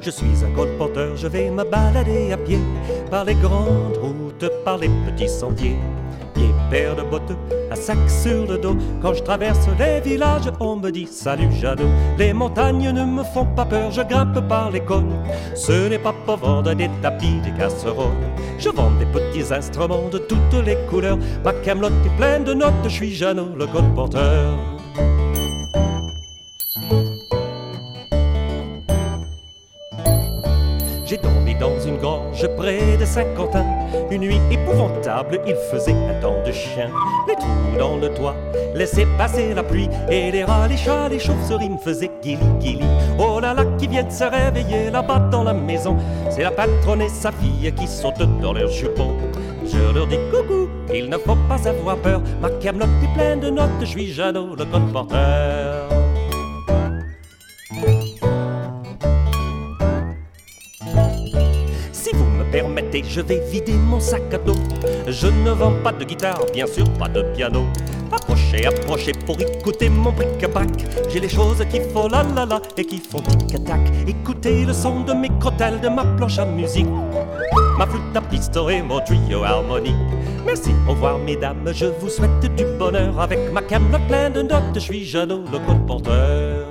Je suis un colporteur, je vais me balader à pied par les grandes routes, par les petits sentiers. Pieds, paires de bottes, un sac sur le dos. Quand je traverse les villages, on me dit salut Jeannot. Les montagnes ne me font pas peur, je grimpe par les cônes. Ce n'est pas pour vendre des tapis, des casseroles. Je vends des petits instruments de toutes les couleurs. Ma camelote est pleine de notes, je suis Jeannot, le colporteur. J'ai dormi dans une grange près de Saint-Quentin. Une nuit épouvantable, il faisait un temps de chien. Les trous dans le toit laissaient passer la pluie. Et les rats, les chats, les chauves-souris me faisaient guili guili. Oh là là, qui viennent se réveiller là-bas dans la maison. C'est la patronne et sa fille qui sautent dans leurs jupons. Je leur dis coucou, il ne faut pas avoir peur. Ma camelote est pleine de notes, je suis Jeannot, le colporteur. Permettez, je vais vider mon sac à dos. Je ne vends pas de guitare, bien sûr pas de piano. Approchez, approchez pour écouter mon bric-à-brac. J'ai les choses qui font la la la et qui font tic-tac. Écoutez le son de mes crotales, de ma planche à musique. Ma flûte à piston et mon tuyau harmonique. Merci, au revoir mesdames, je vous souhaite du bonheur. Avec ma camelote pleine de notes, je suis Jeannot, le colporteur.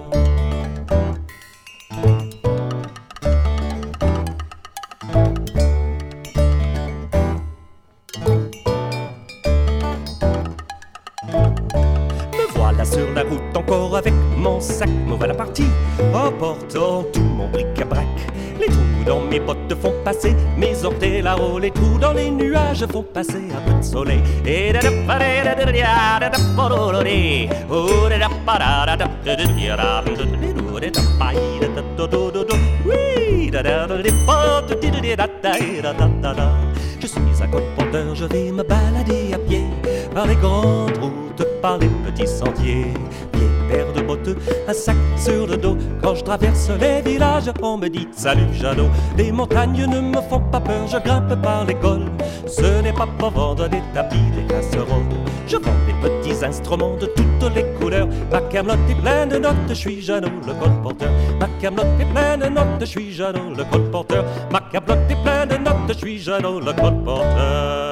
Sur la route encore avec mon sac, me voilà parti, emportant tout mon bric-à-brac. Les trous dans mes bottes font passer mes orteils là-haut, les trous dans les nuages font passer un peu de soleil. Et je suis un colporteur, je vais me balader à pied par les grandes routes, par les petits sentiers. Pieds, paires de bottes, un sac sur le dos. Quand je traverse les villages, on me dit salut Jeannot. Les montagnes ne me font pas peur, je grimpe par les cols. Ce n'est pas pour vendre des tapis, des casseroles. Je vends des petits instruments de toutes les couleurs. Ma camelote est pleine de notes, je suis Jeannot, le colporteur. Ma camelote est pleine de notes, je suis Jeannot, le colporteur. Ma camelote est pleine de notes, je suis Jeannot, le colporteur.